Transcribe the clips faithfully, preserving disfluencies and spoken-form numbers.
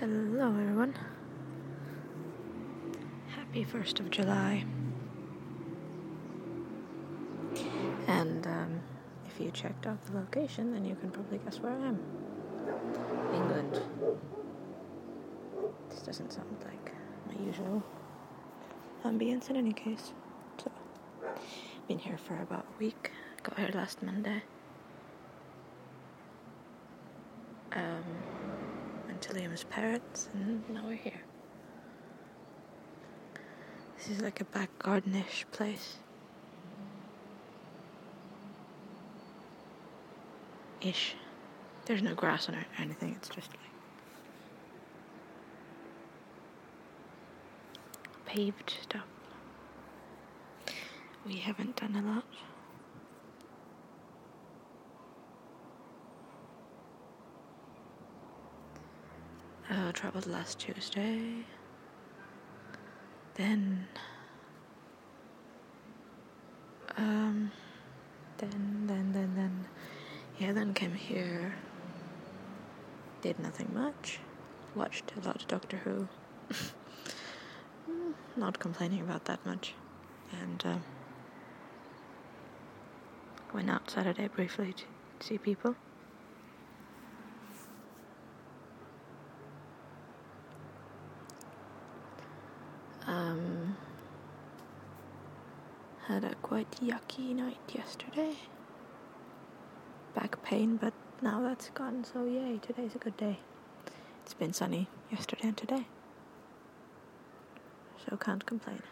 Hello everyone. Happy first of July. And um, if you checked out the location, then you can probably guess where I am. England. This doesn't sound like my usual ambience in any case. So, been here for about a week. Got here last Monday. Um, went to Liam's parents, and now we're here. This is like a back gardenish place. Ish. There's no grass on it or anything, it's just like paved stuff. We haven't done a lot. Uh, traveled last Tuesday. Then, um, then, then, then, then, yeah, then came here. Did nothing much. Watched a lot of Doctor Who. Not complaining about that much. And, um, went out Saturday briefly to see people. Um, had a quite yucky night yesterday. Back pain, but now that's gone, so yay, today's a good day. It's been sunny yesterday and today, so can't complain.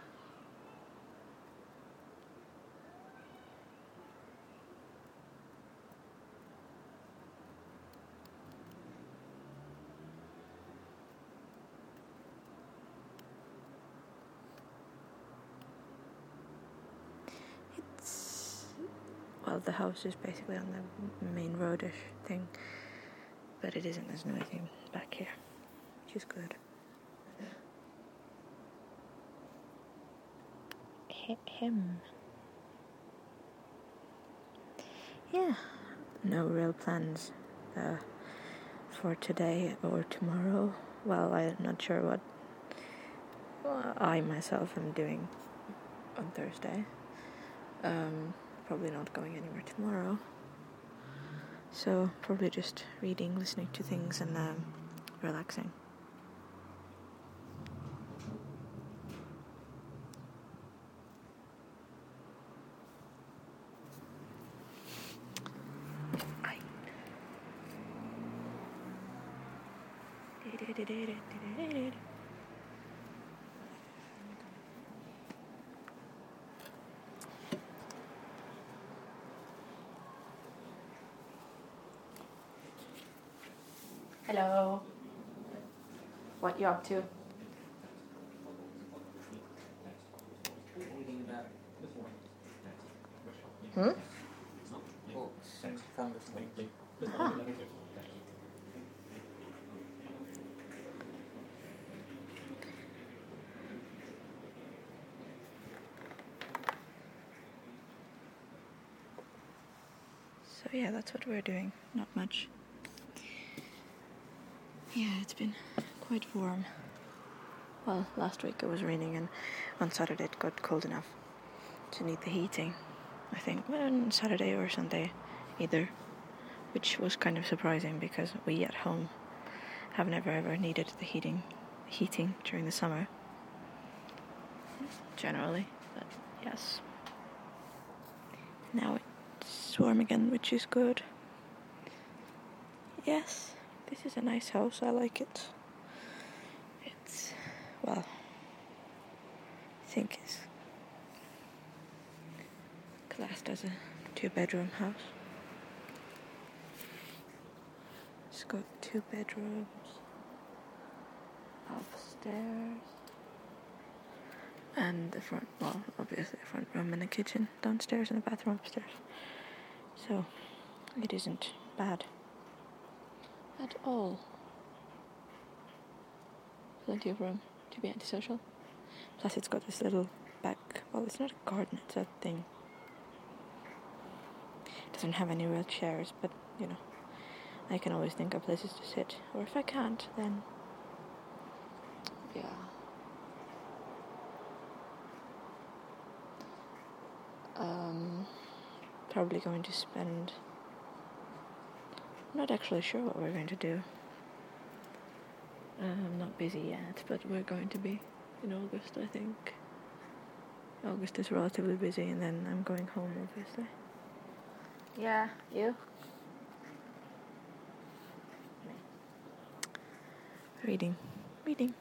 Well, the house is basically on the main roadish thing, but it isn't as noisy back here, which is good. H- him. Yeah, no real plans uh, for today or tomorrow. Well, I'm not sure what I myself am doing on Thursday. Um... Probably not going anywhere tomorrow. So probably just reading, listening to things, and um, relaxing. Hello. What you up to? Hmm? Huh. So yeah, that's what we're doing. Not much. Yeah, it's been quite warm. Well, last week it was raining, and on Saturday it got cold enough to need the heating. I think well, on Saturday or Sunday, either, which was kind of surprising because we at home have never ever needed the heating, heating during the summer. Generally, but yes. Now it's warm again, which is good. Yes. This is a nice house, I like it. It's, well, I think it's classed as a two-bedroom house. It's got two bedrooms, upstairs, and the front, well, obviously a front room and a kitchen downstairs and a bathroom upstairs. So, it isn't bad. At all. Plenty of room to be antisocial. Plus it's got this little back, well, it's not a garden, it's a thing. It doesn't have any real chairs, but, you know, I can always think of places to sit. Or if I can't, then yeah. Um, probably going to spend. I'm not actually sure what we're going to do. Uh, I'm not busy yet, but we're going to be in August, I think. August is relatively busy, and then I'm going home, obviously. Yeah, you? Reading. Reading.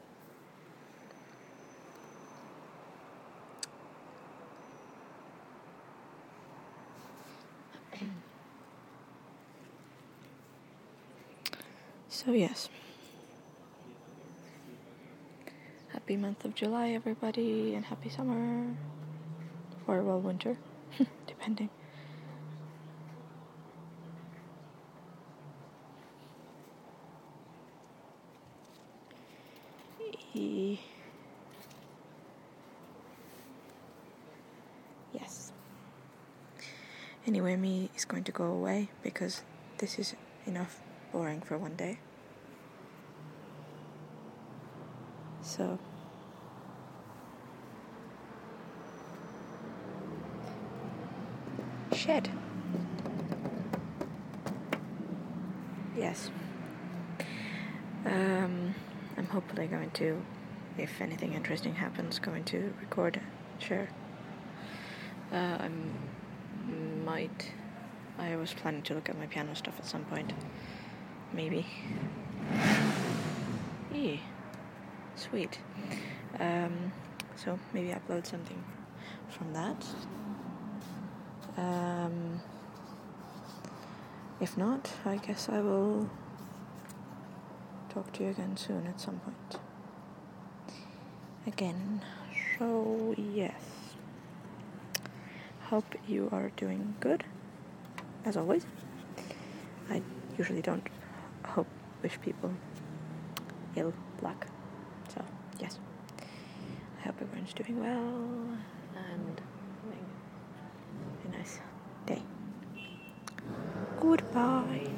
So, yes. Happy month of July, everybody, and happy summer. Or, well, winter, depending. E- yes. Anyway, me is going to go away because this is enough boring for one day. So, shed. Yes. Um, I'm hopefully going to, if anything interesting happens, going to record, share. Uh, I might. I was planning to look at my piano stuff at some point. Maybe. Yeah. Sweet. Um, so maybe upload something from that. Um, if not, I guess I will talk to you again soon at some point. Again. So, yes. Hope you are doing good, as always. I usually don't hope, wish people ill luck. So, yes. I hope everyone's doing well and having a nice day. Goodbye.